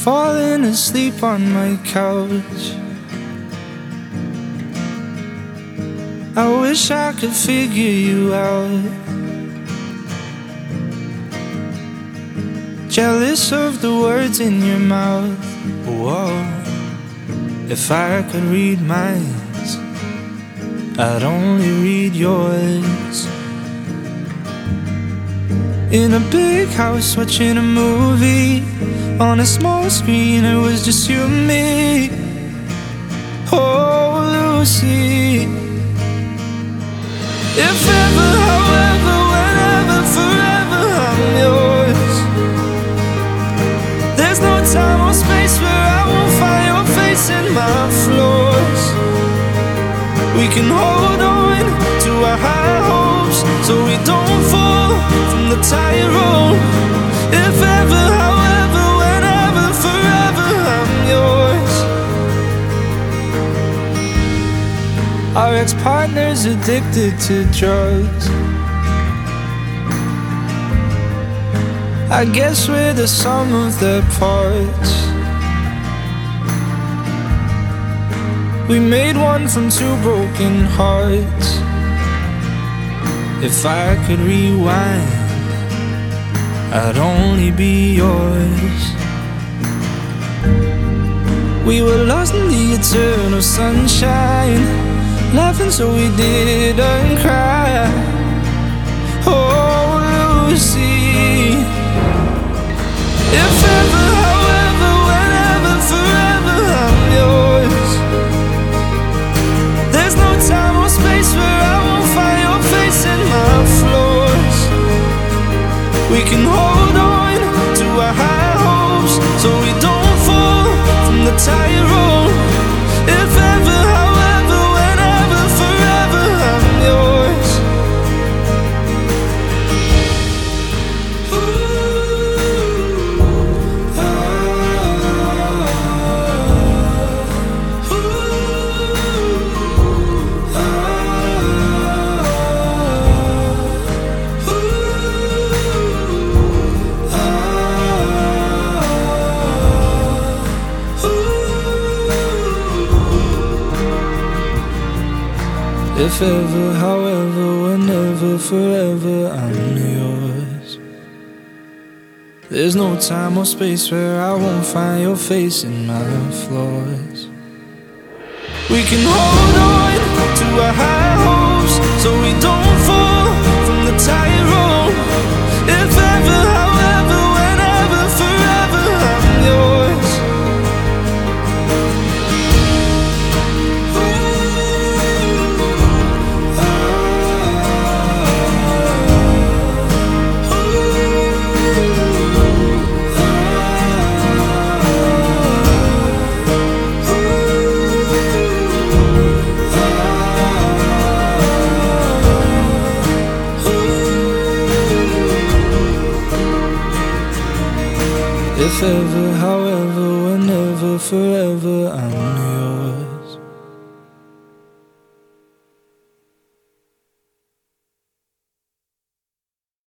falling asleep on my couch. I wish I could figure you out. Jealous of the words in your mouth. Whoa. If I could read minds, I'd only read yours. In a big house watching a movie, on a small screen it was just you and me. Oh, Lucy. If ever, however, whenever, forever I'm yours. There's no time or space where I won't find your face in my floors. We can hold on to our high hopes so we don't fall from the tight road. If ever, however, whenever, forever I'm yours. Our ex-partners addicted to drugs. I guess we're the sum of their parts. We made one from two broken hearts. If I could rewind, I'd only be yours. We were lost in the eternal sunshine, laughing so we didn't cry. Oh, Lucy. If ever, however, whenever, forever I'm yours. There's no time or space where I won't find your face in my floors. We can hold on to our high hopes so we don't fall from the tight road. If ever, however, whenever, forever I'm yours. If ever, however, whenever, forever I'm yours. There's no time or space where I won't find your face in my floors. We can hold on to our high hopes so we don't fall from the tight road. If ever, however, whenever, forever I'm yours. If ever, however, whenever, forever I'm yours.